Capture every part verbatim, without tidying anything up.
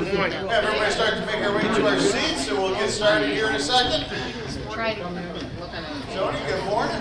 Have everybody start to make our way to our seats, and we'll get started here in a second. Joni, good morning.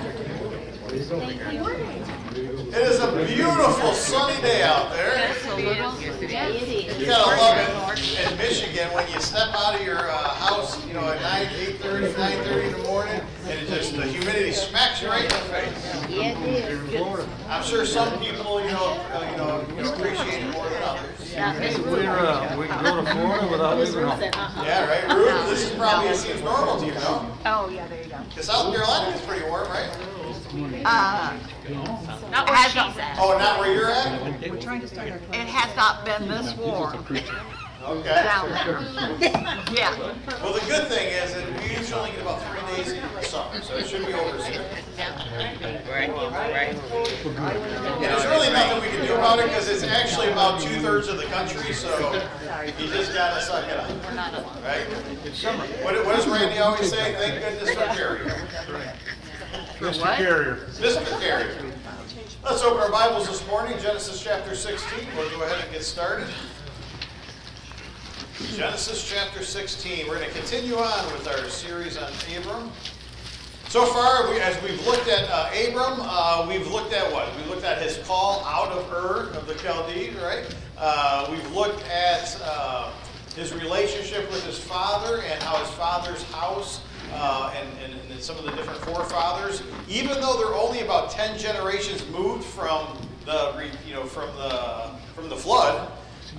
It is a beautiful sunny day out there. You gotta love it in Michigan when you step out of your uh, house, you know, at nine, eight thirty, nine thirty in the morning, and it just the humidity smacks you right in the face. Yeah, it is. I'm sure some people, you know, uh, you know, you know, appreciate it more than others. We're, uh, we can go to Florida without leaving home. Yeah, right. Ruth, this is probably it seems normal to you, no? Oh, yeah, there you go. Because South Carolina is pretty warm, right? Uh, not where she's at. Oh, not where you're at? It has not been this warm Okay. down there. Yeah. Well, the good thing is that we usually only get about three days into the summer, so it should be over soon. Right, right. And there's really nothing we can do about it because it's actually about two thirds of the country, so you just gotta suck it up. Right? What, what does Randy always say? Thank goodness for Carrier. Mister Carrier. Mister Carrier. Let's open our Bibles this morning, Genesis chapter sixteen. We'll go ahead and get started. Genesis chapter sixteen. We're going to continue on with our series on Abram. So far, we, as we've looked at uh, Abram, uh, we've looked at what? We've looked at his call out of Ur of the Chaldees, right? Uh, we've looked at uh, his relationship with his father and how his father's house uh, and, and, and some of the different forefathers, even though they're only about ten generations moved from the, you know, from the from the flood.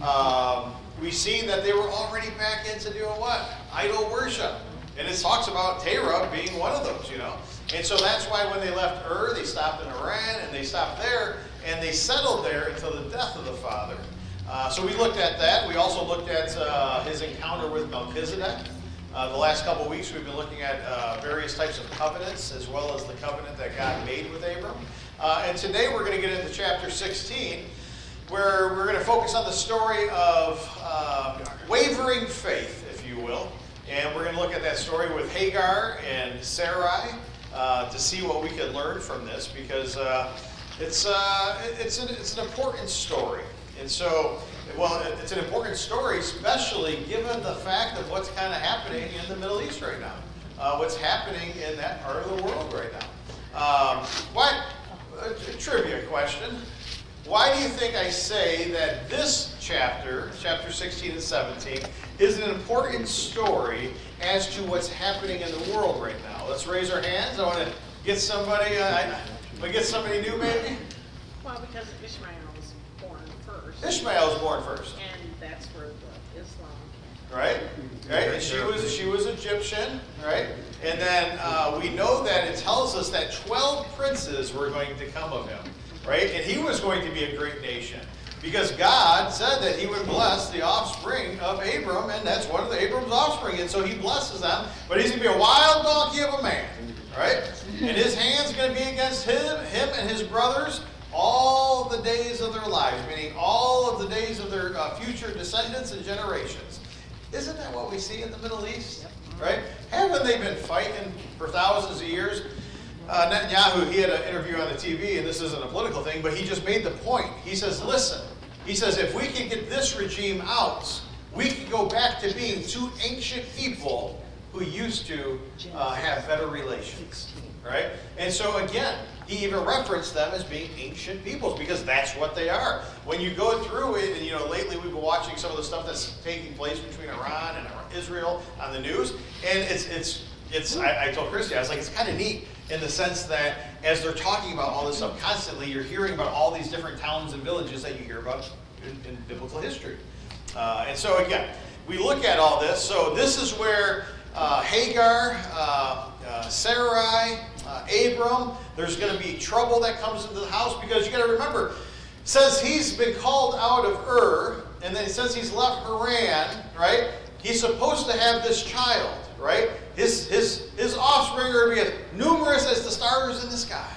Um, we see that they were already back into doing what? Idol worship. And it talks about Terah being one of those, you know. And so that's why when they left Ur, they stopped in Haran, and they stopped there, and they settled there until the death of the father. Uh, so we looked at that. We also looked at uh, his encounter with Melchizedek. Uh, the last couple of weeks we've been looking at uh, various types of covenants, as well as the covenant that God made with Abram. Uh, and today we're going to get into chapter sixteen, where we're going to focus on the story of uh, wavering faith, if you will. And we're going to look at that story with Hagar and Sarai uh, to see what we can learn from this, because uh, it's, uh, it's, an, it's an important story. And so, well, it's an important story, especially given the fact of what's kind of happening in the Middle East right now. Uh, what's happening in that part of the world right now. Um, what, a, a trivia question. Why do you think I say that this chapter, chapter sixteen and seventeen, is an important story as to what's happening in the world right now? Let's raise our hands. I want to get somebody, uh, I, I get somebody new maybe? Well, because Ishmael was born first. Ishmael was born first. And that's where the Islam came. Right? Right? And she was she was Egyptian, right? And then uh, we know that it tells us that twelve princes were going to come of him, right? And he was going to be a great nation. Because God said that he would bless the offspring of Abram, and that's one of the Abram's offspring. And so he blesses them, but he's going to be a wild donkey of a man, right? And his hand's going to be against him, him and his brothers all the days of their lives, meaning all of the days of their uh, future descendants and generations. Isn't that what we see in the Middle East, right? Haven't they been fighting for thousands of years? Uh, Netanyahu, he had an interview on the T V, and this isn't a political thing, but he just made the point. He says, listen, he says, if we can get this regime out, we can go back to being two ancient people who used to uh, have better relations, right? And so again, he even referenced them as being ancient peoples, because that's what they are. When you go through it, and you know, lately we've been watching some of the stuff that's taking place between Iran and Israel on the news, and it's, it's, it's I, I told Christy, I was like, it's kind of neat, in the sense that as they're talking about all this stuff constantly, you're hearing about all these different towns and villages that you hear about in, in biblical history. Uh, and so again, we look at all this. So this is where uh, Hagar, uh, uh, Sarai, uh, Abram, there's going to be trouble that comes into the house, because you got to remember, it says he's been called out of Ur, and then it says he's left Haran, right? He's supposed to have this child, right? His, his, his offspring are going to be as numerous as the stars in the sky.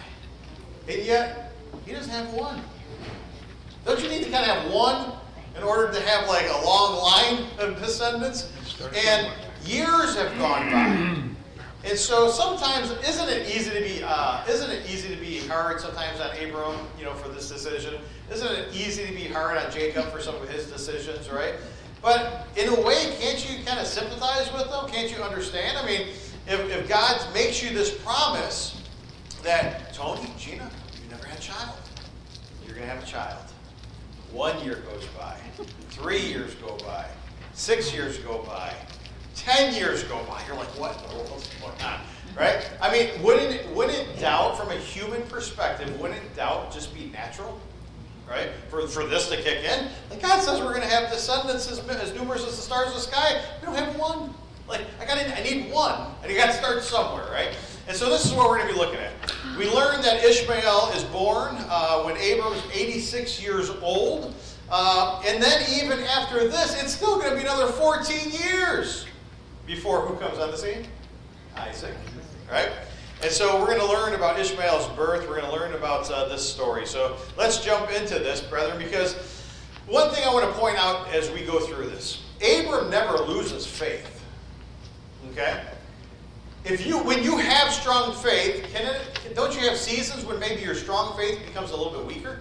And yet, he doesn't have one. Don't you need to kind of have one in order to have like a long line of descendants? And years have gone by. And so sometimes, isn't it easy to be, uh, isn't it easy to be hard sometimes on Abram, you know, for this decision? Isn't it easy to be hard on Jacob for some of his decisions, right? But in a way, can't you kind of sympathize with them? Can't you understand? I mean, if, if God makes you this promise that, Tony, Gina, you never had a child. You're going to have a child. One year goes by. Three years go by. Six years go by. Ten years go by. You're like, what in the world's going on? Right? I mean, wouldn't, wouldn't doubt from a human perspective, wouldn't doubt just be natural? Right? For, for this to kick in. Like God says we're going to have descendants as, as numerous as the stars of the sky. We don't have one. Like, I got I need one. And you got to start somewhere, right? And so this is what we're going to be looking at. We learned that Ishmael is born uh, when Abram is eighty-six years old. Uh, and then even after this, it's still going to be another fourteen years before who comes on the scene? Isaac. Right? And so we're going to learn about Ishmael's birth. We're going to learn about uh, this story. So let's jump into this, brethren, because one thing I want to point out as we go through this. Abram never loses faith. Okay? If you, when you have strong faith, can it, don't you have seasons when maybe your strong faith becomes a little bit weaker?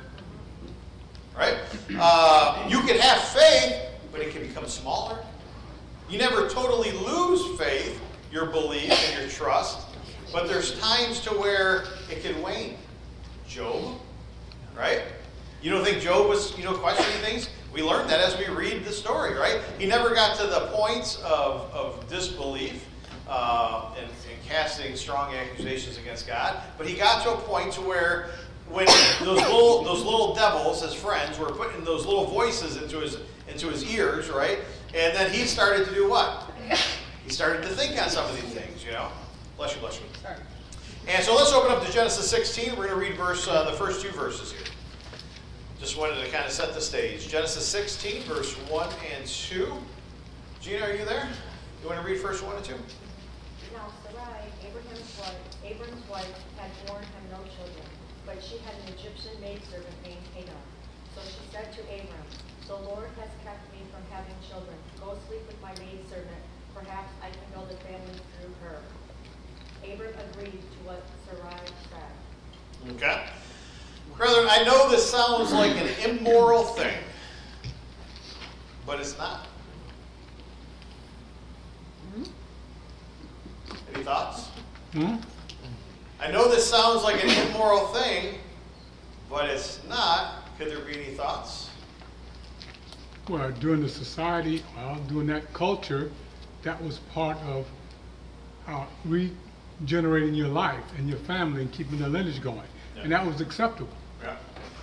Right? Uh, you can have faith, but it can become smaller. You never totally lose faith, your belief and your trust, but there's times to where it can wane. Job, right? You don't think Job was, you know, questioning things? We learned that as we read the story, right? He never got to the points of, of disbelief uh, and, and casting strong accusations against God, but he got to a point to where when those little those little devils, his friends, were putting those little voices into his into his ears, right? And then he started to do what? He started to think on some of these things, you know. Bless you, bless you. Sorry. And so let's open up to Genesis sixteen. We're going to read verse uh, the first two verses here. Just wanted to kind of set the stage. Genesis sixteen, verse one and two. Gina, are you there? You want to read verse one and two? Now Sarai, Abraham's wife, Abram's wife, had borne him no children, but she had an Egyptian maidservant named Hagar. So she said to Abram, "The Lord has kept me from having children. Go sleep with my maidservant. Perhaps I can build a family through her." Abram agreed to what Sarai said. Okay. Brethren, I know this sounds like an immoral thing, but it's not. Any thoughts? Hmm? I know this sounds like an immoral thing, but it's not. Could there be any thoughts? Well, during the society, well, during that culture, that was part of uh, regenerating your life and your family and keeping the lineage going. Yeah. And that was acceptable. Yeah.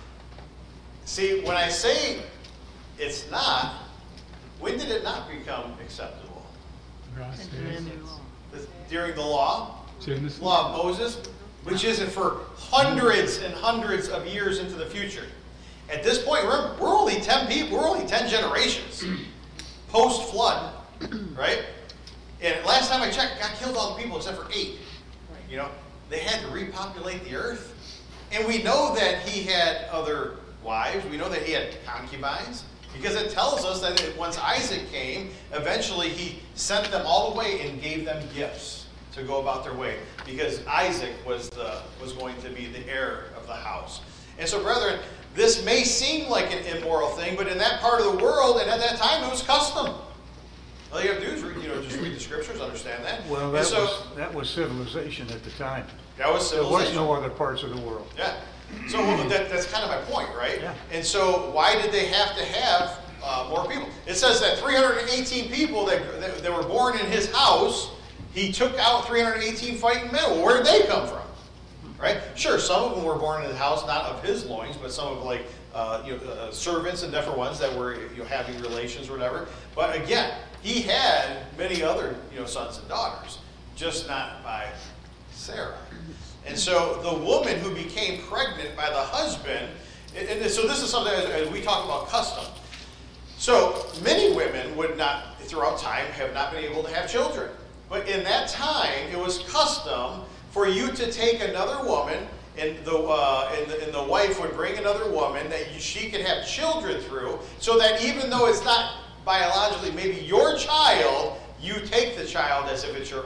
See, when I say it's not, when did it not become acceptable? God says, During the law? Genesis. Law of Moses, which isn't for hundreds and hundreds of years into the future. At this point, remember, we're only ten people, we're only ten generations post-flood, right? And last time I checked, God killed all the people except for eight. You know, they had to repopulate the earth. And we know that he had other wives. We know that he had concubines. Because it tells us that once Isaac came, eventually he sent them all away and gave them gifts to go about their way. Because Isaac was the was going to be the heir of the house. And so, brethren, this may seem like an immoral thing, but in that part of the world and at that time, it was custom. All you have to do is read, you know, just read the scriptures, understand that. Well, And that so, was, that was civilization at the time. that was There was civilization. no other parts of the world. Yeah. So well, that, that's kind of my point, right? Yeah. And so why did they have to have uh, more people? It says that three hundred eighteen people that, that, that were born in his house, he took out three hundred eighteen fighting men. Well, where did they come from? Right? Sure, some of them were born in his house, not of his loins, but some of like uh, you know, uh, servants and different ones that were you know, having relations or whatever. But again, he had many other you know, sons and daughters, just not by Sarah. And so the woman who became pregnant by the husband, and, and so this is something as, as we talk about custom. So many women would not, throughout time, have not been able to have children. But in that time, it was custom for you to take another woman, and the, uh, and the, and the wife would bring another woman that you, she could have children through, so that even though it's not biologically maybe your child, you take the child as if it's your own.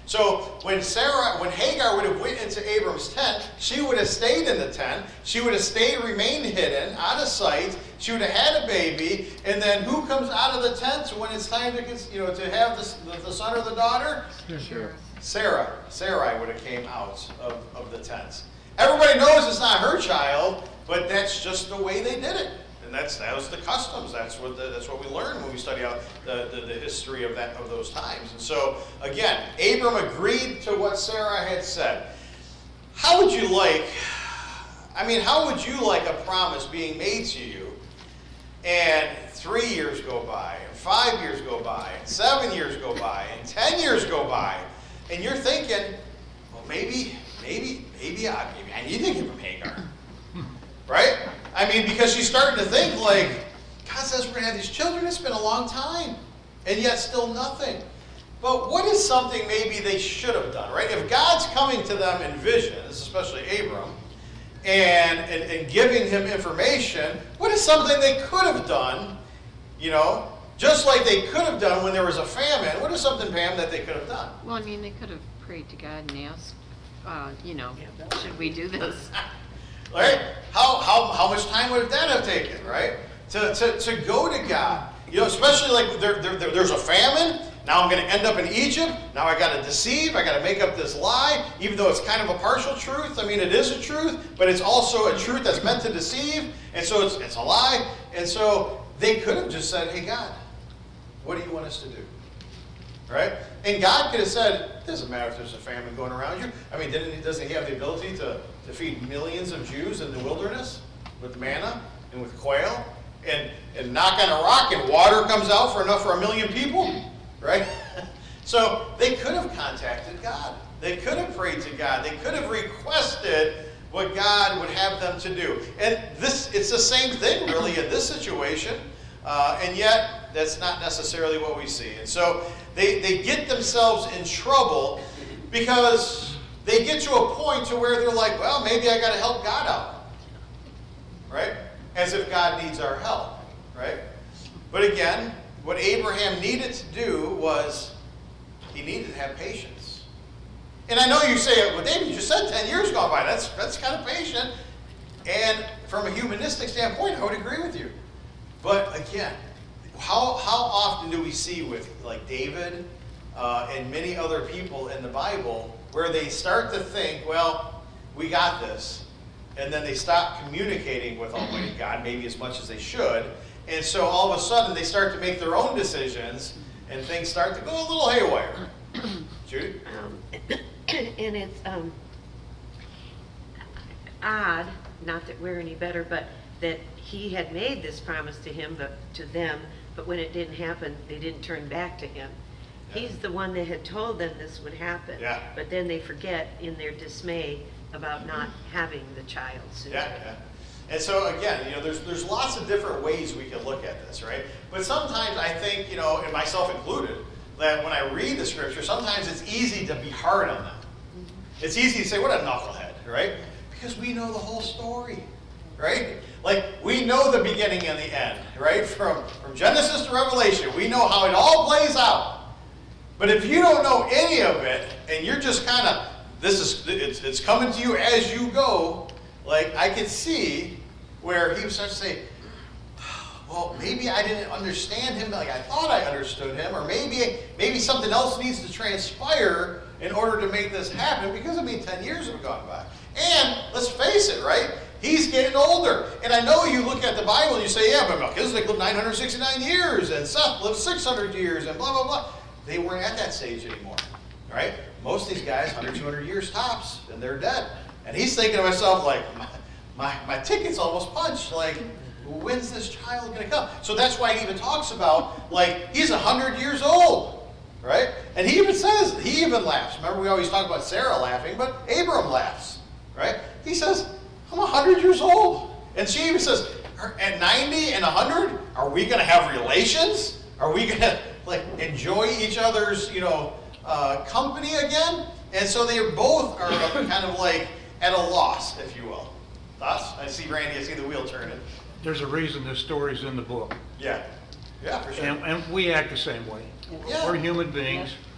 So when Sarah, when Hagar would have went into Abram's tent, she would have stayed in the tent. She would have stayed, remained hidden, out of sight. She would have had a baby, and then who comes out of the tent when it's time to, you know, to have the, the, the son or the daughter? Sure. Sarah. Sarai would have came out of, of the tent. Everybody knows it's not her child, but that's just the way they did it. And that's that was the customs. That's what the, that's what we learn when we study out the, the, the history of that of those times. And so again, Abram agreed to what Sarah had said. How would you like? I mean, how would you like a promise being made to you, and three years go by, and five years go by, and seven years go by, and ten years go by, and you're thinking, well, maybe, maybe, maybe I, maybe I need to give him Hagar. Right? I mean, because she's starting to think like, God says we're going to have these children. It's been a long time. And yet still nothing. But what is something maybe they should have done, right? If God's coming to them in visions, especially Abram, and, and, and giving him information, what is something they could have done, you know, just like they could have done when there was a famine? What is something, Pam, that they could have done? Well, I mean, they could have prayed to God and asked, uh, you know, should we do this? Right? How, how, how much time would that have taken, right? To, to, to go to God. You know, especially like there, there, there- there's a famine. Now I'm going to end up in Egypt. Now I got to deceive. I got to make up this lie, even though it's kind of a partial truth. I mean, it is a truth, but it's also a truth that's meant to deceive. And so it's, it's a lie. And so they could have just said, hey, God, what do you want us to do? Right? And God could have said, it doesn't matter if there's a famine going around you. I mean, didn't he, doesn't he have the ability to, to feed millions of Jews in the wilderness with manna and with quail? And, and knock on a rock and water comes out for enough for a million people? Right? So they could have contacted God. They could have prayed to God. They could have requested what God would have them to do. And this, it's the same thing really in this situation. Uh, and yet, that's not necessarily what we see. And so they, they get themselves in trouble because they get to a point to where they're like, well, maybe I got to help God out. Right? As if God needs our help. Right? But again, what Abraham needed to do was he needed to have patience. And I know you say, well, David, you just said ten years gone by. That's, that's kind of patient. And from a humanistic standpoint, I would agree with you. But again, how, how often do we see with like David uh, and many other people in the Bible where they start to think, well, we got this. And then they stop communicating with Almighty God, maybe as much as they should. And so all of a sudden they start to make their own decisions and things start to go a little haywire. Judy? Um, and it's um, odd, not that we're any better, but that he had made this promise to him, but to them, but when it didn't happen, they didn't turn back to him. Yeah. He's the one that had told them this would happen. Yeah. But then they forget in their dismay about not having the child soon. Yeah, yeah. And so again, you know, there's there's lots of different ways we can look at this, right? But sometimes I think, you know, and myself included, that when I read the scripture, sometimes it's easy to be hard on them. Mm-hmm. It's easy to say, what a knucklehead, right? Because we know the whole story, right? Like, we know the beginning and the end, right? From, from Genesis to Revelation, we know how it all plays out. But if you don't know any of it, and you're just kind of, this is, it's, it's coming to you as you go, like, I could see where he starts to say, well, maybe I didn't understand him like I thought I understood him, or maybe maybe something else needs to transpire in order to make this happen, because, I mean, ten years have gone by. And, let's face it, right? He's getting older. And I know you look at the Bible and you say, yeah, but Melchizedek lived nine hundred sixty-nine years, and Seth lived six hundred years, and blah, blah, blah. They weren't at that stage anymore, right? Most of these guys, one hundred, two hundred years tops, and they're dead. And he's thinking to himself, like, my, my, my ticket's almost punched. Like, when's this child going to come? So that's why he even talks about, like, he's one hundred years old, right? And he even says, he even laughs. Remember, we always talk about Sarah laughing, but Abram laughs, right? He says, I'm one hundred years old. And she even says, at ninety and one hundred, are we going to have relations? Are we going to, like, enjoy each other's, you know, uh, company again? And so they both are kind of like at a loss, if you will. Thoughts? I see Randy, I see the wheel turning. There's a reason this story's in the book. Yeah. Yeah, for sure. And, and we act the same way. Yeah. We're human beings,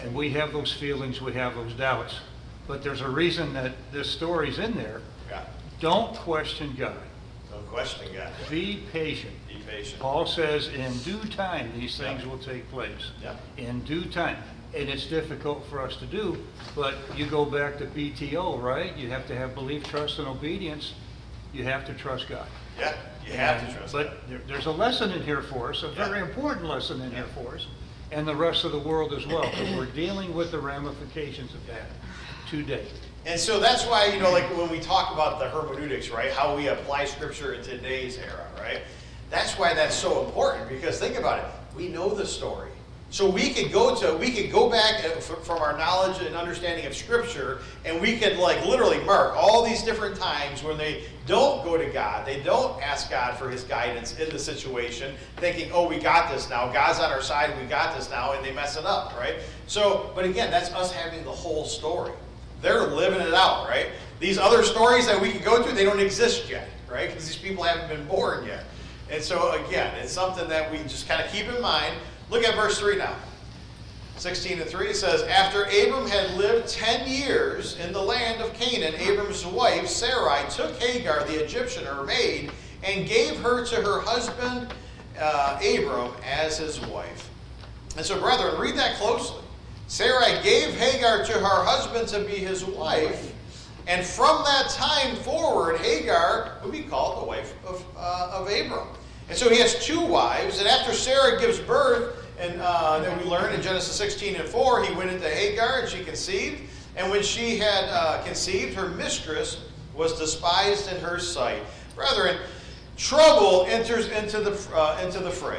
And we have those feelings, we have those doubts. But there's a reason that this story's in there. Yeah. Don't question God. No question, God. Be patient. Be patient. Paul says in due time these things Yeah. will take place. Yeah. In due time. And it's difficult for us to do, but you go back to B T O, right? You have to have belief, trust, and obedience. You have to trust God. Yeah, you have to trust God. But there, there's a lesson in here for us, a very Yeah. important lesson in Yeah. here for us, and the rest of the world as well, because we're dealing with the ramifications of that today. And so that's why, you know, like when we talk about the hermeneutics, right, how we apply Scripture in today's era, right? That's why that's so important, because think about it. We know the story. So we could go to, we could go back from our knowledge and understanding of Scripture, and we could like literally mark all these different times when they don't go to God, they don't ask God for His guidance in the situation, thinking, oh, we got this now, God's on our side, we got this now, and they mess it up, right? So, but again, that's us having the whole story. They're living it out, right? These other stories that we could go to, they don't exist yet, right? Because these people haven't been born yet. And so again, it's something that we just kind of keep in mind. Look at verse three now. sixteen and three, it says, after Abram had lived ten years in the land of Canaan, Abram's wife Sarai took Hagar, the Egyptian, her maid, and gave her to her husband uh, Abram as his wife. And so, brethren, read that closely. Sarai gave Hagar to her husband to be his wife, and from that time forward, Hagar would be called the wife of, uh, of Abram. And so he has two wives, and after Sarah gives birth, and uh, then we learn in Genesis sixteen and four, he went into Hagar, and she conceived. And when she had uh, conceived, her mistress was despised in her sight. Brethren, trouble enters into the, uh, into the fray.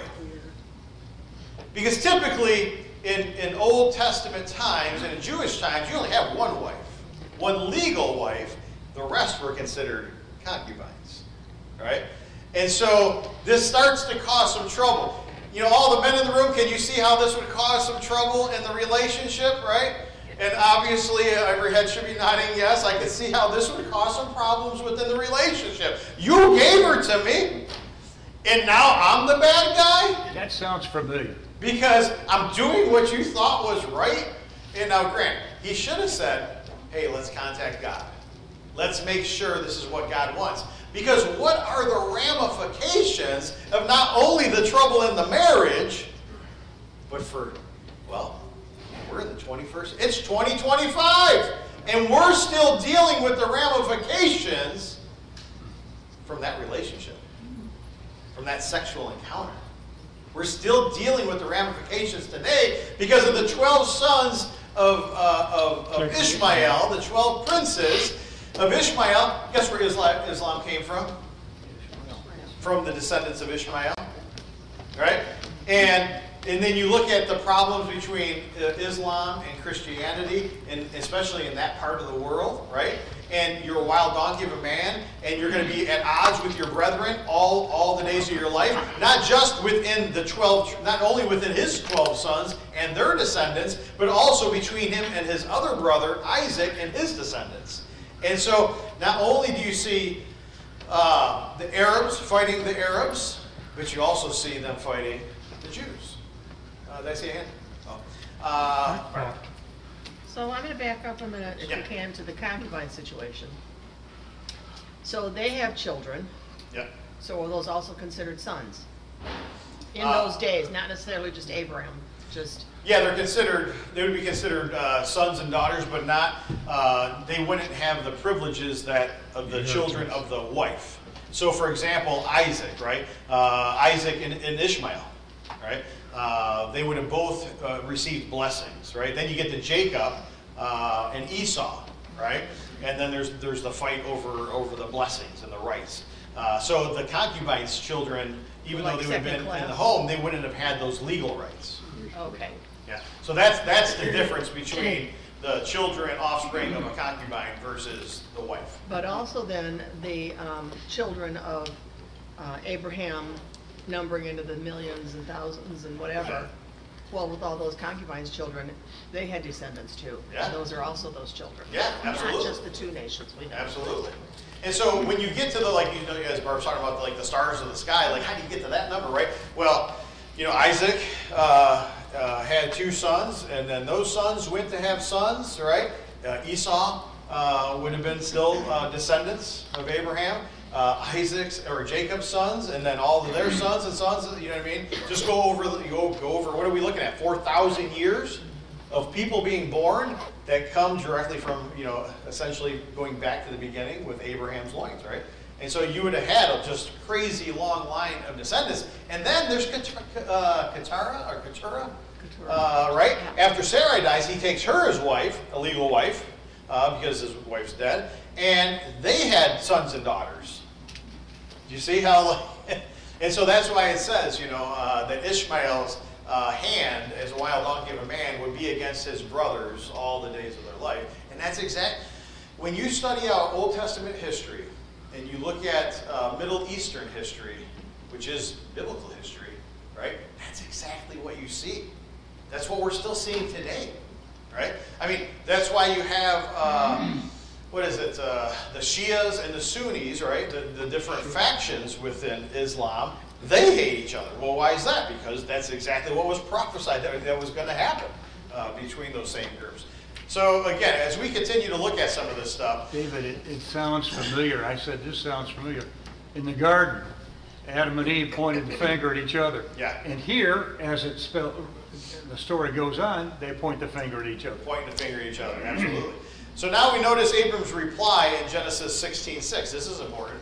Because typically, in, in Old Testament times, and in Jewish times, you only have one wife. One legal wife. The rest were considered concubines. Right? And so this starts to cause some trouble. You know, all the men in the room, can you see how this would cause some trouble in the relationship, right? And obviously, every head should be nodding yes. I can see how this would cause some problems within the relationship. You gave her to me, and now I'm the bad guy? That sounds familiar. Because I'm doing what you thought was right. And now, Grant, he should have said, hey, let's contact God. Let's make sure this is what God wants. Because what are the ramifications of not only the trouble in the marriage, but for, well, we're in the twenty-first, it's twenty twenty-five, and we're still dealing with the ramifications from that relationship, from that sexual encounter. We're still dealing with the ramifications today because of the twelve sons of, uh, of, of Ishmael, the twelve princes of Ishmael. Guess where Islam, Islam came from? From the descendants of Ishmael. Right? And, and then you look at the problems between uh, Islam and Christianity, and especially in that part of the world, right? And you're a wild donkey of a man, and you're going to be at odds with your brethren all, all the days of your life, not just within the twelve, not only within his twelve sons and their descendants, but also between him and his other brother, Isaac, and his descendants. And so, not only do you see uh, the Arabs fighting the Arabs, but you also see them fighting the Jews. Uh, did I see a hand? Oh. Uh, So I'm going to back up a minute, if Yeah. we can, to the concubine situation. So they have children, yeah. so are those also considered sons? In Uh, those days, not necessarily just Abraham, just, Yeah, they're considered, they would be considered uh, sons and daughters, but not, uh, they wouldn't have the privileges that of the children of the wife. So, for example, Isaac, right? Uh, Isaac and, and Ishmael, right? Uh, they would have both uh, received blessings, right? Then you get to Jacob uh, and Esau, right? And then there's there's the fight over over the blessings and the rights. Uh, so the concubines' children, even Like though they would have second been in class. the home, they wouldn't have had those legal rights. okay. Yeah. So that's that's the difference between the children, offspring of a concubine versus the wife. But also then, the um, children of uh, Abraham numbering into the millions and thousands and whatever, well, with all those concubines' children, they had descendants too. Yeah. Those are also those children. Yeah, absolutely. Not just the two nations, we know. Absolutely. And so when you get to the, like, you know, as Barb's talking about, like the stars of the sky, like how do you get to that number, right? Well, you know, Isaac uh, uh, had two sons, and then those sons went to have sons, right? Uh, Esau uh, would have been still uh, descendants of Abraham. Uh, Isaac's or Jacob's sons, and then all of their sons and sons. You know what I mean? Just go over. Go go over. What are we looking at? Four thousand years of people being born that come directly from, you know, essentially going back to the beginning with Abraham's loins, right? And so you would have had a just crazy long line of descendants. And then there's Ket- uh, Keturah or Keturah, uh, right? After Sarai dies, he takes her as wife, a legal wife, uh, because his wife's dead, and they had sons and daughters. Do you see how? And so that's why it says, you know, uh, that Ishmael's uh, hand as a wild donkey of a man would be against his brothers all the days of their life. And that's exact. When you study out Old Testament history and you look at uh, Middle Eastern history, which is biblical history, right? That's exactly what you see. That's what we're still seeing today, right? I mean, that's why you have. Uh, What is it? Uh, the Shias and the Sunnis, right? The, the different factions within Islam, they hate each other. Well, why is that? Because that's exactly what was prophesied that, that was going to happen uh, between those same groups. So again, as we continue to look at some of this stuff, David, it, it sounds familiar. I said, this sounds familiar. In the garden, Adam and Eve pointed the finger at each other. Yeah. And here, as it spelled, the story goes on, they point the finger at each other. pointing the finger at each other, absolutely. So now we notice Abram's reply in Genesis sixteen six. This is important.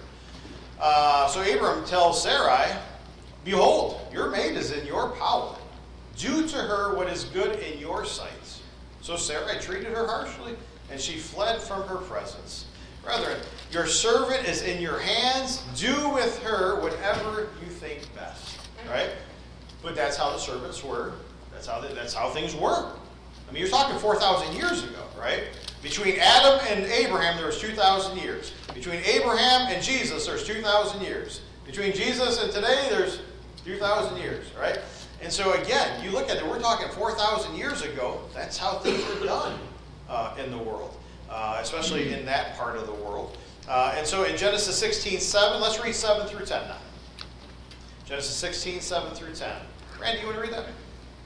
Uh, so Abram tells Sarai, "Behold, your maid is in your power. Do to her what is good in your sight." So Sarai treated her harshly, and she fled from her presence. Brethren, your servant is in your hands. Do with her whatever you think best. Right? But that's how the servants were. That's how, they, that's how things were. I mean, you're talking four thousand years ago, right? Between Adam and Abraham, there was two thousand years. Between Abraham and Jesus, there's two thousand years. Between Jesus and today, there's two thousand years, right? And so again, you look at it, we're talking four thousand years ago. That's how things were done uh, in the world, uh, especially in that part of the world. Uh, and so in Genesis sixteen seven, let's read seven through ten now. Genesis sixteen seven through ten. Randy, you want to read that?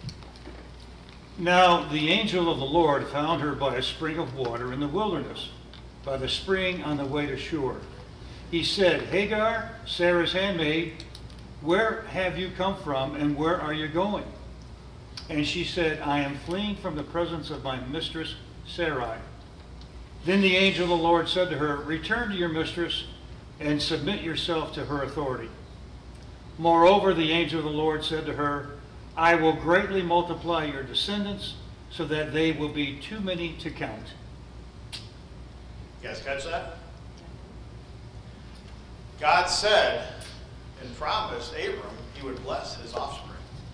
Now the angel of the Lord found her by a spring of water in the wilderness, by the spring on the way to Shur. He said, Hagar, Sarah's handmaid, where have you come from and where are you going? And she said, I am fleeing from the presence of my mistress Sarai. Then the angel of the Lord said to her, return to your mistress and submit yourself to her authority. Moreover, the angel of the Lord said to her, I will greatly multiply your descendants so that they will be too many to count. You guys catch that? God said and promised Abram he would bless his offspring.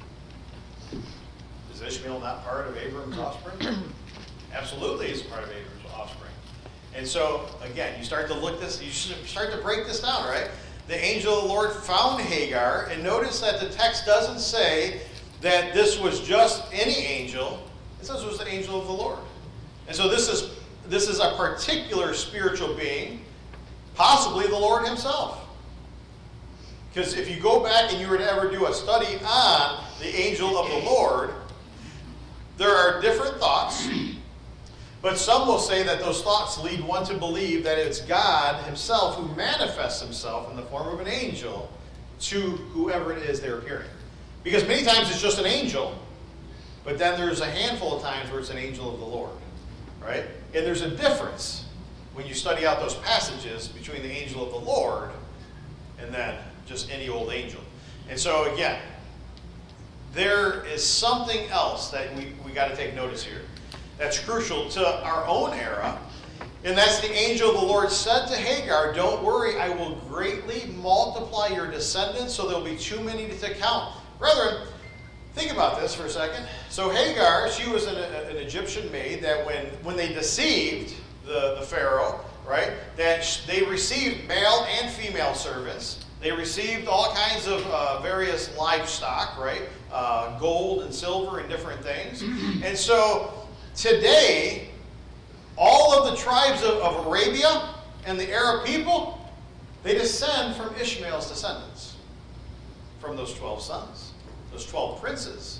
Is Ishmael not part of Abram's offspring? Absolutely, he's part of Abram's offspring. And so, again, you start to look this, you start to break this down, right? The angel of the Lord found Hagar, and notice that the text doesn't say that this was just any angel. It says it was the angel of the Lord. And so this is this is a particular spiritual being, possibly the Lord himself. Because if you go back and you were to ever do a study on the angel of the Lord, there are different thoughts, but some will say that those thoughts lead one to believe that it's God himself who manifests himself in the form of an angel to whoever it is they're appearing. Because many times it's just an angel, but then there's a handful of times where it's an angel of the Lord, right? And there's a difference when you study out those passages between the angel of the Lord and then just any old angel. And so again, there is something else that we, we got to take notice here that's crucial to our own era, and that's the angel of the Lord said to Hagar, don't worry, I will greatly multiply your descendants so there'll be too many to count. Brethren, think about this for a second. So Hagar, she was an, an Egyptian maid that when, when they deceived the, the Pharaoh, right, that they received male and female servants. They received all kinds of uh, various livestock, right, uh, gold and silver and different things. And so today, all of the tribes of, of Arabia and the Arab people, they descend from Ishmael's descendants, from those twelve sons, those twelve princes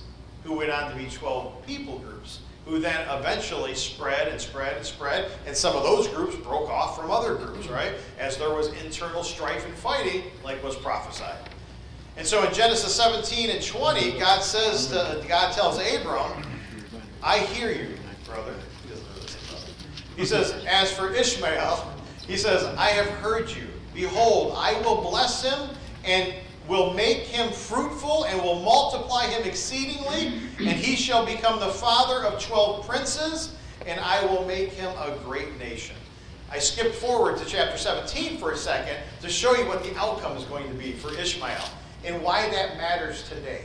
who went on to be twelve people groups, who then eventually spread and spread and spread, and some of those groups broke off from other groups, right? As there was internal strife and fighting, like was prophesied. And so in Genesis seventeen and twenty, God says, to, God tells Abram, I hear you, brother. He doesn't really say brother. He says, as for Ishmael, he says, I have heard you. Behold, I will bless him and will make him fruitful and will multiply him exceedingly, and he shall become the father of twelve princes, and I will make him a great nation. I skipped forward to chapter seventeen for a second to show you what the outcome is going to be for Ishmael and why that matters today.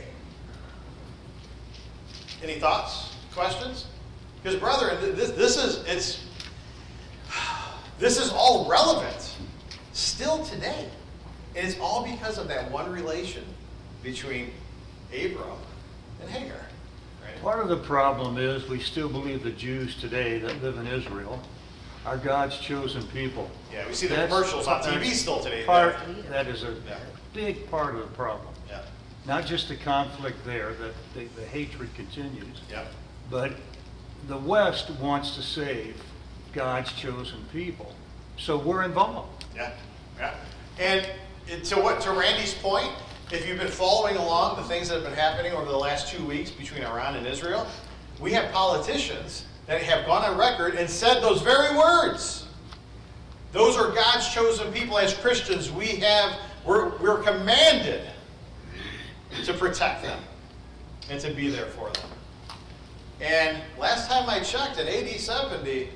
Any thoughts, questions? Because brethren, this, this is it's this is all relevant still today. And it's all because of that one relation between Abram and Hagar. Right? Part of the problem is we still believe the Jews today that live in Israel are God's chosen people. Yeah, we see the That's- commercials on T V that's still today. Part, that is a Yeah. big part of the problem. Yeah. Not just the conflict there, that the, the hatred continues, Yeah. but the West wants to save God's chosen people. So we're involved. Yeah. Yeah. And to what to Randy's point, if you've been following along the things that have been happening over the last two weeks between Iran and Israel, we have politicians that have gone on record and said those very words. Those are God's chosen people. As Christians, we have we're, we're commanded to protect them and to be there for them. And last time I checked, in A D seventy,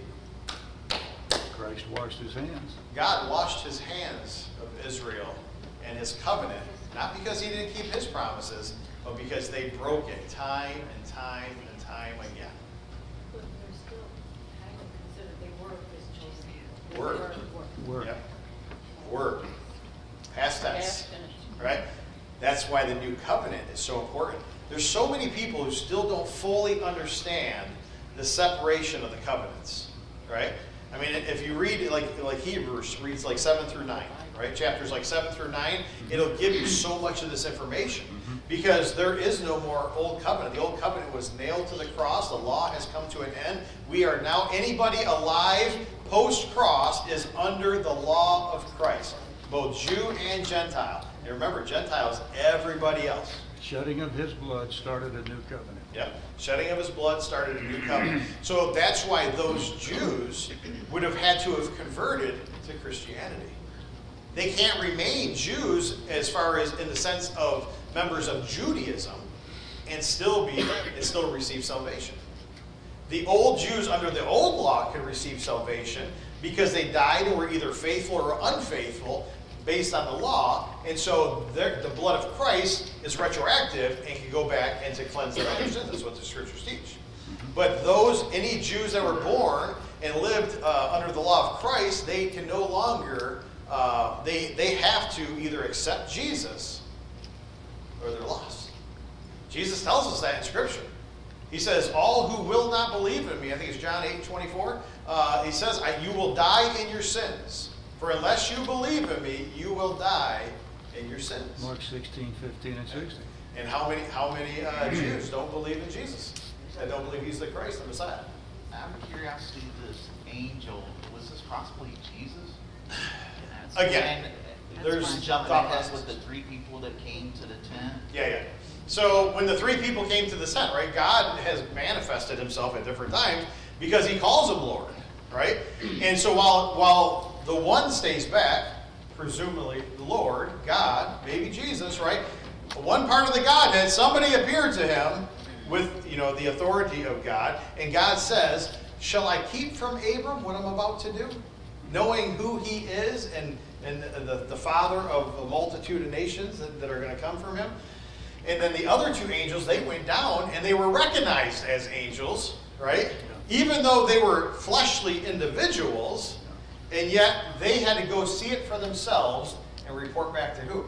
Christ washed his hands. God washed his hands of Israel and his covenant, not because he didn't keep his promises, but because they broke it time and time and time again. But they're still kind of considered, they were his chosen people. They Word. were- Word. Yep. Word. Past tense. Past tense. Right? That's why the new covenant is so important. There's so many people who still don't fully understand the separation of the covenants. Right? I mean, if you read like like Hebrews reads like seven through nine, right? Chapters like seven through nine, it'll give you so much of this information because there is no more old covenant. The old covenant was nailed to the cross. The law has come to an end. We are now anybody alive post-cross is under the law of Christ, both Jew and Gentile. And remember, Gentile is everybody else. Shedding of his blood started a new covenant. Yep. Shedding of his blood started a new covenant. So that's why those Jews would have had to have converted to Christianity. They can't remain Jews as far as in the sense of members of Judaism and still be and still receive salvation. The old Jews under the old law could receive salvation because they died and were either faithful or unfaithful based on the law, and so the blood of Christ is retroactive and can go back and to cleanse their sins. That's what the scriptures teach. But those, any Jews that were born and lived uh, under the law of Christ, they can no longer, uh, they, they have to either accept Jesus or they're lost. Jesus tells us that in Scripture. He says, all who will not believe in me, I think it's John eight twenty-four, uh, he says, I, you will die in your sins. For unless you believe in me, you will die in your sins. Mark sixteen, fifteen, and sixteen. And how many how many uh, Jews don't believe in Jesus? That don't believe he's the Christ, the Messiah. Out of curiosity, this angel, was this possibly Jesus? Again, And there's jumping thought ahead process. with the three people that came to the tent. Yeah, yeah. So when the three people came to the tent, right, God has manifested himself at different times because he calls him Lord, right? And so while while the one stays back, presumably the Lord, God, maybe Jesus, right? One part of the Godhead, somebody appeared to him with, you know, the authority of God, and God says, shall I keep from Abram what I'm about to do? Knowing who he is and, and the, the father of a multitude of nations that, that are going to come from him. And then the other two angels, they went down and they were recognized as angels, right? Even though they were fleshly individuals, and yet they had to go see it for themselves and report back to who?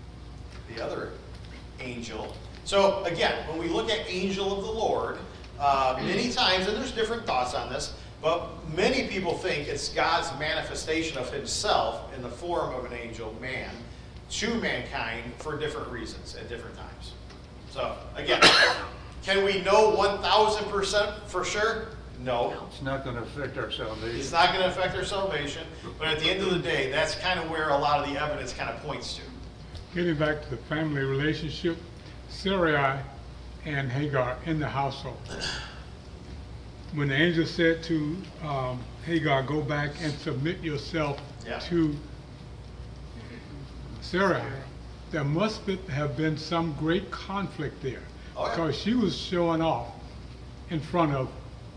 The other angel. So again, when we look at angel of the Lord, uh, many times, and there's different thoughts on this, but many people think it's God's manifestation of himself in the form of an angel, man, to mankind for different reasons at different times. So again, Can we know one thousand percent for sure? No. It's not going to affect our It's salvation. not going to affect our salvation, but at the end of the day, that's kind of where a lot of the evidence kind of points to. Getting back to the family relationship, Sarai and Hagar in the household. When the angel said to um, Hagar, go back and submit yourself Yeah. to Sarai, there must be, have been some great conflict there. Oh, yeah. Because she was showing off in front of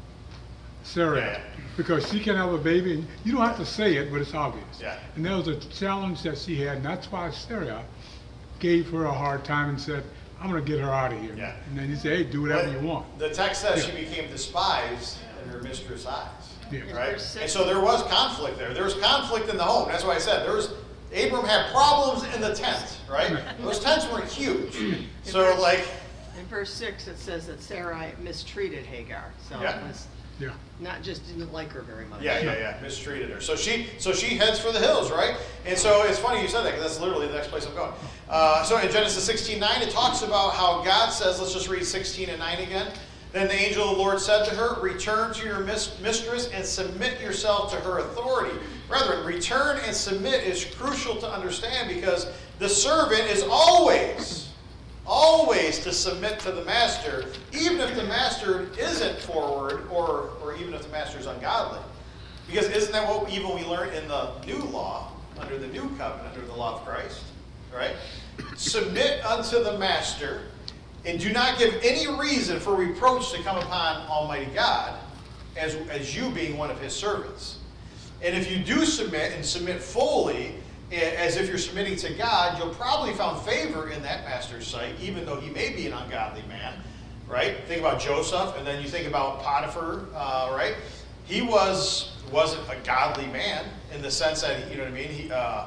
Sarai. Yeah. Because she can have a baby, and you don't have to say it, but it's obvious. Yeah. And that was a challenge that she had, and that's why Sarai gave her a hard time and said, I'm going to get her out of here. Yeah. And then he said, hey, do whatever But you want. The text says Yeah. she became despised in her mistress' eyes. Yeah. Right? Verse six. And so there was conflict there. There was conflict in the home. That's why I said there was, Abram had problems in the tent, right? Those tents weren't huge. So like, In verse six, it says that Sarai mistreated Hagar, so Yeah. it was Yeah. not just didn't like her very much. yeah, yeah, yeah, mistreated her. So she, so she heads for the hills, right? And so it's funny you said that because that's literally the next place I'm going. Uh, so in Genesis sixteen nine, it talks about how God says, let's just read sixteen and nine again. Then the angel of the Lord said to her, return to your mis- mistress and submit yourself to her authority. Brethren, return and submit is crucial to understand because the servant is always, always to submit to the master, even if the master isn't forward or, or even if the master is ungodly. Because isn't that what even we learn in the new law, under the new covenant, under the law of Christ? Right? Submit unto the master, and do not give any reason for reproach to come upon Almighty God as, as you being one of his servants. And if you do submit and submit fully, as if you're submitting to God, you'll probably find favor in that master's sight, even though he may be an ungodly man, right? Think about Joseph, and then you think about Potiphar, uh, right? He was, wasn't a godly man in the sense that, you know what I mean? He, uh,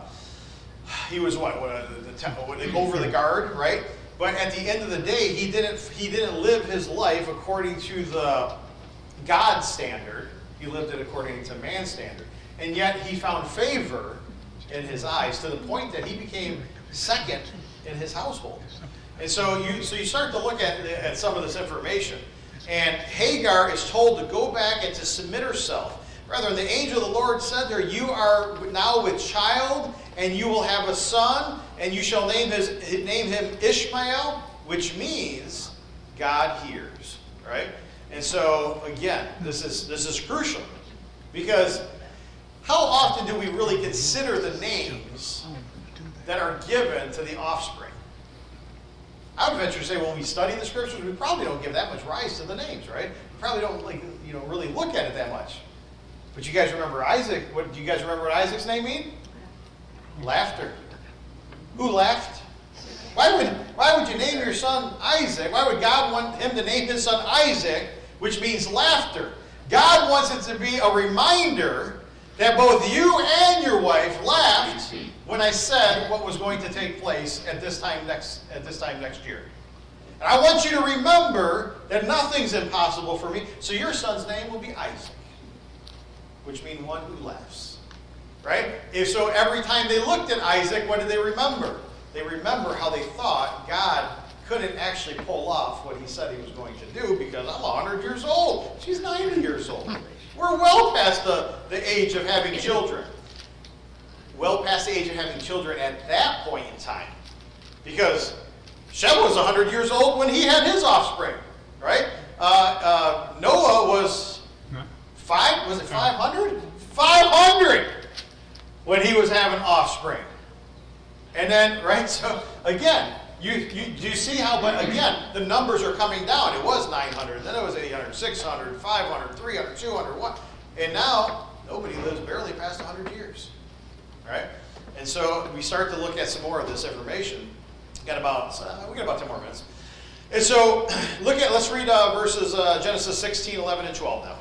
he was what, what uh, the, the temple, over the guard, right? But at the end of the day, he didn't, he didn't live his life according to the God standard. He lived it according to man's standard. And yet he found favor in his eyes to the point that he became second in his household. And so you, so you start to look at, at some of this information. And Hagar is told to go back and to submit herself. Rather, the angel of the Lord said to her, you are now with child, and you will have a son, and you shall name his name him Ishmael, which means God hears. Right? And so again, this is this is crucial. Because how often do we really consider the names that are given to the offspring? I would venture to say when we study the scriptures, we probably don't give that much rise to the names, right? We probably don't like you know really look at it that much. But you guys remember Isaac? What do you guys remember what Isaac's name mean? Laughter. Who laughed? Why would why would you name your son Isaac? Why would God want him to name his son Isaac, which means laughter? God wants it to be a reminder that both you and your wife laughed when I said what was going to take place at this time next at this time next year. And I want you to remember that nothing's impossible for me. So your son's name will be Isaac, which means one who laughs. Right? If so every time they looked at Isaac, what did they remember? They remember how they thought God couldn't actually pull off what he said he was going to do because I'm one hundred years old. She's ninety years old. We're well past the, the age of having children. Well past the age of having children at that point in time. Because Shem was one hundred years old when he had his offspring. Right? Uh, uh, Noah was five, was it five hundred? five hundred when he was having offspring. And then, right, so again, you, you, do you see how, but again, the numbers are coming down. It was nine hundred, then it was eight hundred, six hundred, five hundred, three hundred, two hundred, one. And now, nobody lives barely past one hundred years, right? And so we start to look at some more of this information. Got about, uh, we got about ten more minutes. And so, look at, let's read uh, verses uh, Genesis sixteen, eleven, and twelve now.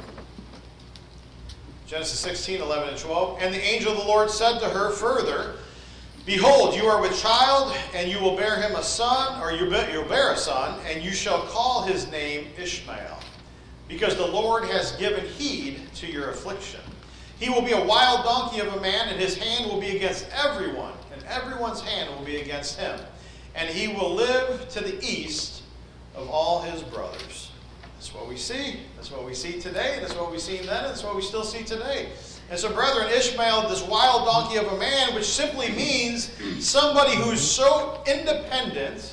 Genesis sixteen, eleven, and twelve. And the angel of the Lord said to her further, behold, you are with child, and you will bear him a son, or you be, you'll bear a son, and you shall call his name Ishmael, because the Lord has given heed to your affliction. He will be a wild donkey of a man, and his hand will be against everyone, and everyone's hand will be against him. And he will live to the east of all his brothers. That's what we see. That's what we see today. That's what we see then. That's what we still see today. And so, brethren, Ishmael, this wild donkey of a man, which simply means somebody who's so independent,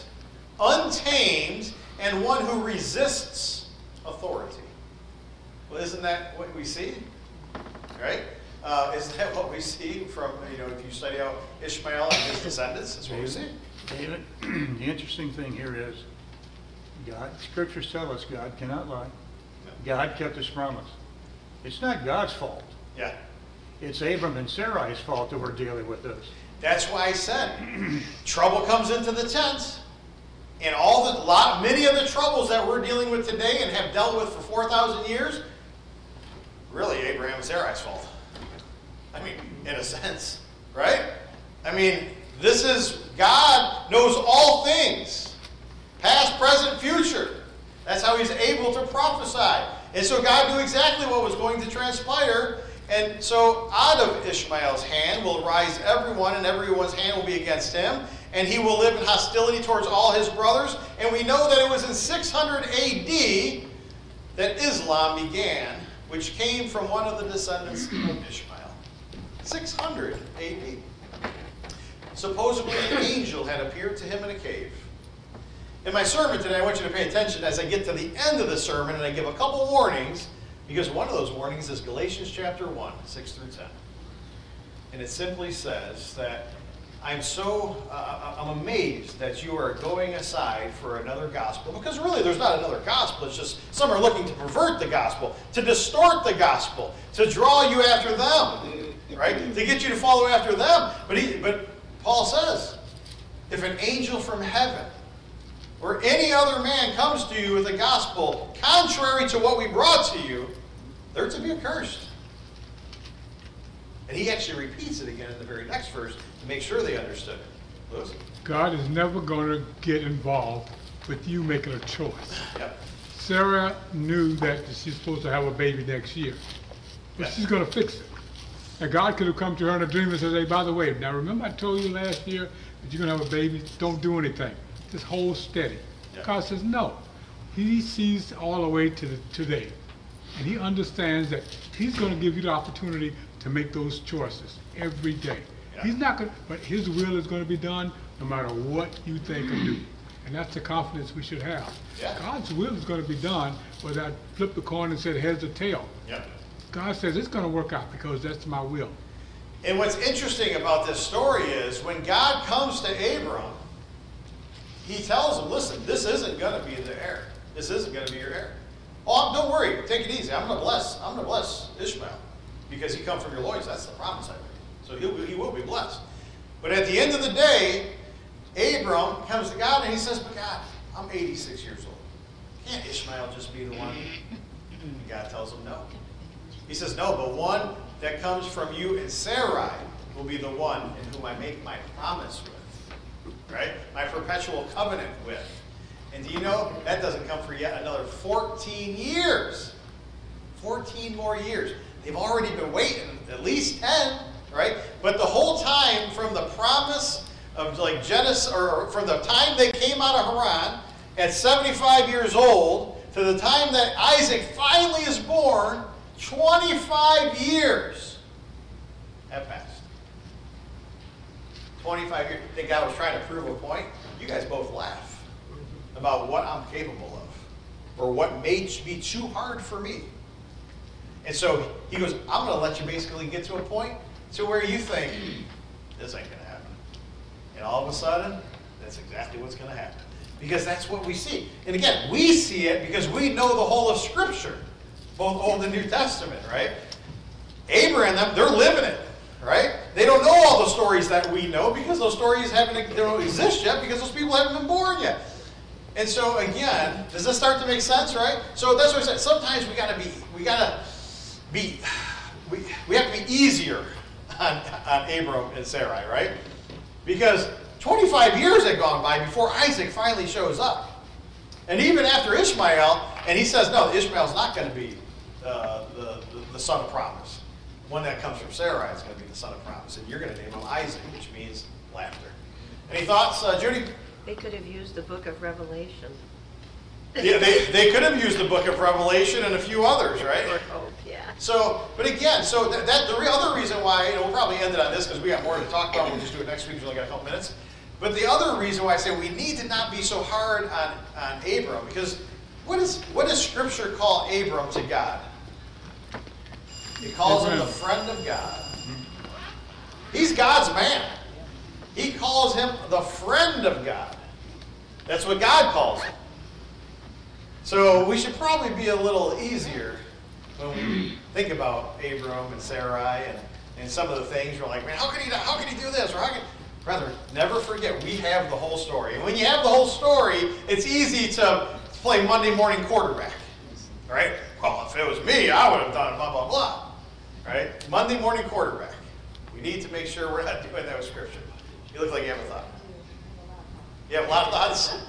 untamed, and one who resists authority. Well, isn't that what we see? Right? Uh, isn't that what we see from, you know, if you study out Ishmael and his descendants, that's what we see. David, the interesting thing here is, God, scriptures tell us God cannot lie. God kept his promise. It's not God's fault. Yeah. It's Abram and Sarai's fault that we're dealing with this. That's why I said, trouble comes into the tent, and all the lot, many of the troubles that we're dealing with today and have dealt with for four thousand years, really Abraham and Sarai's fault. I mean, in a sense, right? I mean, this is, God knows all things, past, present, future. That's how he's able to prophesy. And so God knew exactly what was going to transpire. And so out of Ishmael's hand will rise everyone, and everyone's hand will be against him. And he will live in hostility towards all his brothers. And we know that it was in six hundred A D that Islam began, which came from one of the descendants of Ishmael. six hundred A D. Supposedly an angel had appeared to him in a cave. In my sermon today, I want you to pay attention as I get to the end of the sermon, and I give a couple warnings, because one of those warnings is Galatians chapter one, six through ten. And it simply says that I'm so, uh, I'm amazed that you are going aside for another gospel, because really there's not another gospel, it's just some are looking to pervert the gospel, to distort the gospel, to draw you after them, right? To get you to follow after them. But, he, but Paul says, if an angel from heaven or any other man comes to you with a gospel contrary to what we brought to you, they're to be accursed. And he actually repeats it again in the very next verse to make sure they understood it. Lewis? God is never going to get involved with you making a choice. Yep. Sarah knew that she's supposed to have a baby next year, but Yeah. she's going to fix it. And God could have come to her in a dream and said, hey, by the way, now remember I told you last year that you're going to have a baby? Don't do anything. Just hold steady. Yeah. God says no. He sees all the way to the, today. And he understands that he's going to give you the opportunity to make those choices every day. Yeah. He's not going to, but his will is going to be done no matter what you think or do. And that's the confidence we should have. Yeah. God's will is going to be done, whether I flip the coin and said heads or tail. Yep. God says it's going to work out because that's my will. And what's interesting about this story is when God comes to Abram, he tells him, listen, this isn't going to be the heir. This isn't going to be your heir. Oh, don't worry. Take it easy. I'm going to bless. I'm going to bless Ishmael because he comes from your loins. That's the promise I made. So he'll, he will be blessed. But at the end of the day, Abram comes to God and he says, but God, I'm eighty-six years old. Can't Ishmael just be the one? And God tells him no. He says, no, but one that comes from you and Sarai will be the one in whom I make my promise with. Right? My perpetual covenant with. And do you know, that doesn't come for yet another fourteen years. fourteen more years. They've already been waiting at least ten, right? But the whole time from the promise of like Genesis, or from the time they came out of Haran at seventy-five years old to the time that Isaac finally is born, twenty-five years have passed. twenty-five years. Think God was trying to prove a point? You guys both laugh about what I'm capable of or what may be too hard for me. And so he goes, I'm going to let you basically get to a point to where you think, this ain't going to happen. And all of a sudden, that's exactly what's going to happen. Because that's what we see. And again, we see it because we know the whole of Scripture, both Old and New Testament, right? Abraham, them, they're living it, right? They don't know all the stories that we know because those stories haven't, they don't exist yet because those people haven't been born yet. And so again, does this start to make sense, right? So that's what I said. Sometimes we gotta be, we gotta be, we, we have to be easier on, on Abram and Sarai, right? Because twenty-five years had gone by before Isaac finally shows up. And even after Ishmael, and he says, no, Ishmael's not going to be uh, the, the, the son of promise. One that comes from Sarai is going to be the son of promise. And you're going to name him Isaac, which means laughter. Any thoughts, uh, Judy? They could have used the book of Revelation. Yeah, they, they could have used the book of Revelation and a few others, right? Or hope, yeah. So, but again, so that, that the re- other reason why, you know, we'll probably end it on this because we got more to talk about. We'll just do it next week. We only got a couple minutes. But the other reason why I say we need to not be so hard on, on Abram, because what is what does Scripture call Abram to God? It calls him the friend of God. He's God's man. He calls him the friend of God. That's what God calls him. So we should probably be a little easier when we think about Abram and Sarai and, and some of the things. We're like, man, how can he how can he do this? Or how can Brother, never forget, we have the whole story. And when you have the whole story, it's easy to play Monday morning quarterback. Right? Well, if it was me, I would have done blah, blah, blah. Right? Monday morning quarterback. We need to make sure we're not doing that with Scripture. You look like you have a thought. You have a lot of thoughts? Um,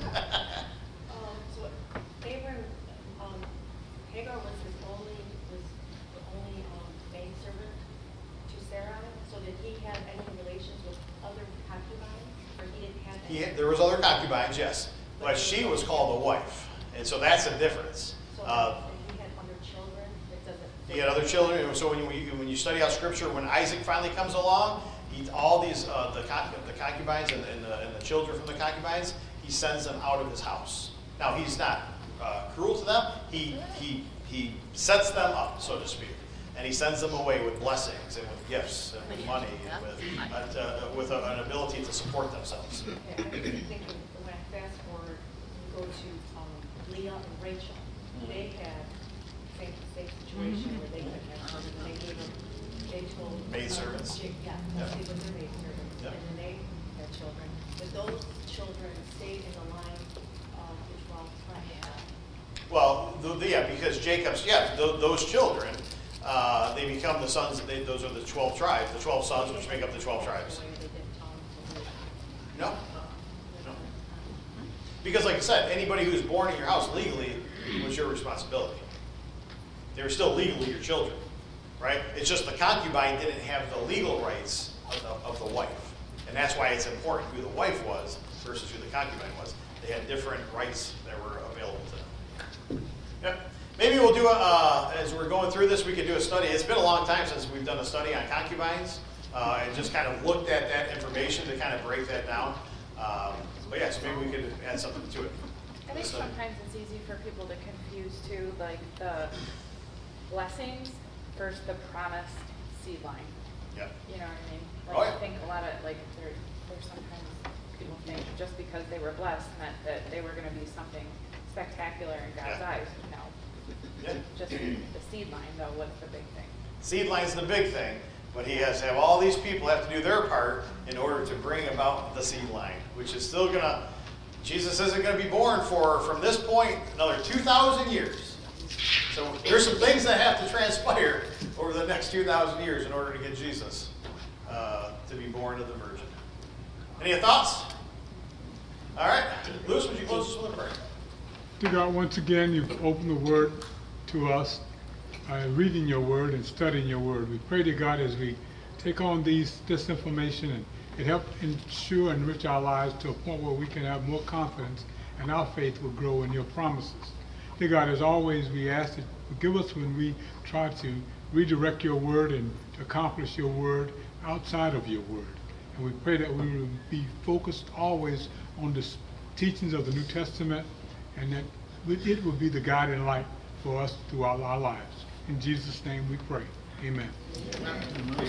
so Abram, um, Hagar was his only, was the only um, maidservant to Sarai. So did he have any relations with other concubines, or he didn't have He, any? there was other concubines, yes. But she was called a wife. And so that's a difference. So Uh, he had other children. It doesn't. He had other children. So when you, when you study out Scripture, when Isaac finally comes along, he, all these uh, the, con- the concubines and, and, the, and the children from the concubines, he sends them out of his house. Now he's not uh, cruel to them. He he he sets them up, so to speak, and he sends them away with blessings and with gifts and with money and with uh, uh, with a, an ability to support themselves. Okay, I was thinking, when I fast forward, you go to um, Leah and Rachel. They had same same situation where they could have children. And they gave them, they told Maidservants. Uh, yeah, Yeah. they were their maidservants, Yeah. and then they had children. But those children stayed in the line of the twelve tribes. Well, the, the- yeah, because Jacob's, yeah, th- those children, uh, they become the sons. They, those are the twelve tribes, the twelve sons, which make up the twelve tribes. They didn't tell them to leave. No, no. Because like I said, anybody who's born in your house legally was your responsibility. They were still legally your children, right? It's just the concubine didn't have the legal rights of the, of the wife. And that's why it's important who the wife was versus who the concubine was. They had different rights that were available to them. Yeah. Maybe we'll do a, uh, as we're going through this, we could do a study. It's been a long time since we've done a study on concubines uh, and just kind of looked at that information to kind of break that down. Um, but yeah, so maybe we could add something to it. I think So- sometimes it's easy for people to confuse too, like the blessings versus the promised seed line. Yeah. You know what I mean? Oh, Like, yeah. I think a lot of, like, there, there's sometimes people think just because they were blessed meant that they were gonna be something spectacular in God's Yeah. eyes. No. Yeah. Just the seed line though, what's the big thing? Seed line's the big thing, but he has to have all these people have to do their part in order to bring about the seed line, which is still gonna, Jesus isn't gonna be born for, from this point, another two thousand years. So there's some things that have to transpire over the next two thousand years in order to get Jesus uh, to be born of the Virgin. Any thoughts? All right. Lewis, would you close this with a prayer? Dear God, once again, you've opened the Word to us, uh, reading your Word and studying your Word. We pray to God as we take on these this information and it help ensure and enrich our lives to a point where we can have more confidence and our faith will grow in your promises. Dear God, as always, we ask that you forgive us when we try to redirect your Word and to accomplish your Word outside of your Word. And we pray that we will be focused always on the teachings of the New Testament and that it will be the guiding light for us throughout our lives. In Jesus' name we pray. Amen.